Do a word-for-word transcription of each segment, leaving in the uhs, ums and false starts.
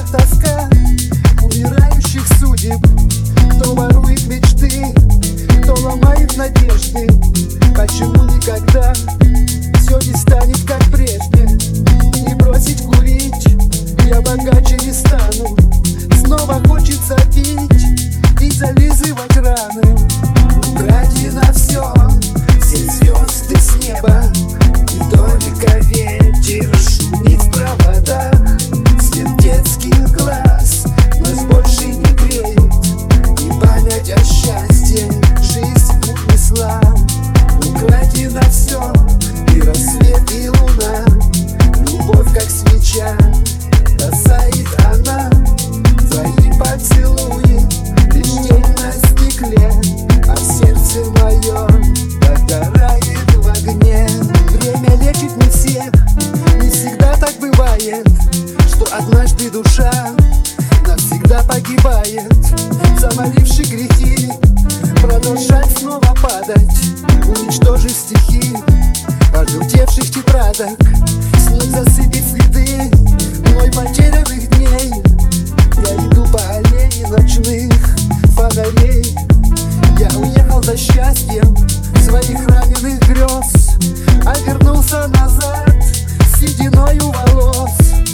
глазах тоска умирающих судеб. Кто ворует мечты, кто ломает надежды. Почему никогда все не станет как прежде? Не бросить курить, я богаче не стану. Снова хочется пить и зализывать раны. Украдено все, все звезды с неба, и только ветер шумит в проводах. Свет детских глаз нас больше не греет, и память о счастье жизнь унесла. Украдено все, и рассвет, и луна, любовь как свеча касает она. Твои поцелуи, лишь тень на стекле, а сердце мое догорает в огне. Время лечит не всех, не всегда так бывает, что однажды душа навсегда погибает. Замоливши грехи, продолжать снова падать, уничтожив стихи пожелтевших тетрадок. Снег засыпет следы мной потерянных дней. Я иду по аллее ночных фонарей. Я уехал за счастьем своих раненых грез, а вернулся назад с сединою волос.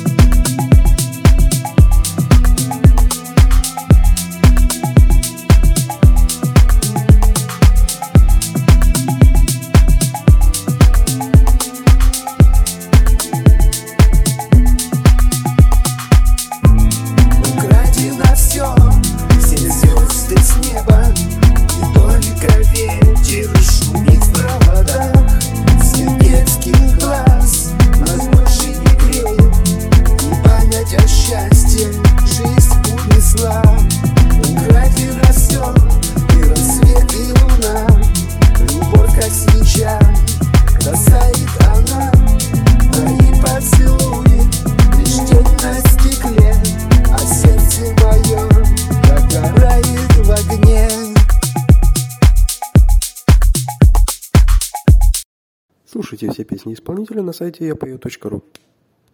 С неба, и только ветер шумит в проводах. Свет детских глаз нас больше не греет, и память о счастье жизнь унесла. Украдено все, и рассвет, и луна, любовь как свеча касает она. Твои поцелуи, лишь тень на стекле, а сердце мое догорает в огне. Слушайте все песни исполнителя на сайте я пою точка ру.